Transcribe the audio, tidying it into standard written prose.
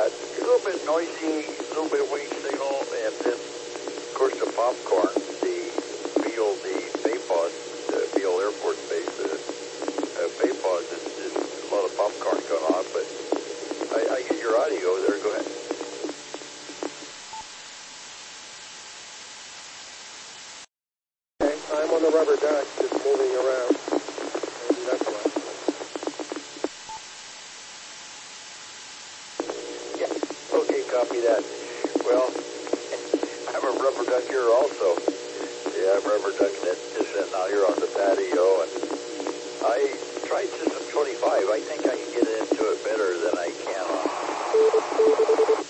a little bit noisy, a little bit weak signal, and then, of course, the popcorn, the Beale, the Baypod, the Beale Air Force Base, Baypod, there's a lot of popcorn going on, but I get your audio there. Go ahead. Okay, I'm on the rubber duck, just moving around. Maybe that's why. Yeah, okay, copy that. Well, I'm a rubber duck here also. Yeah, I'm rubber ducking it just out here on the patio, and I tried System 25. I think I can get into it better than I can on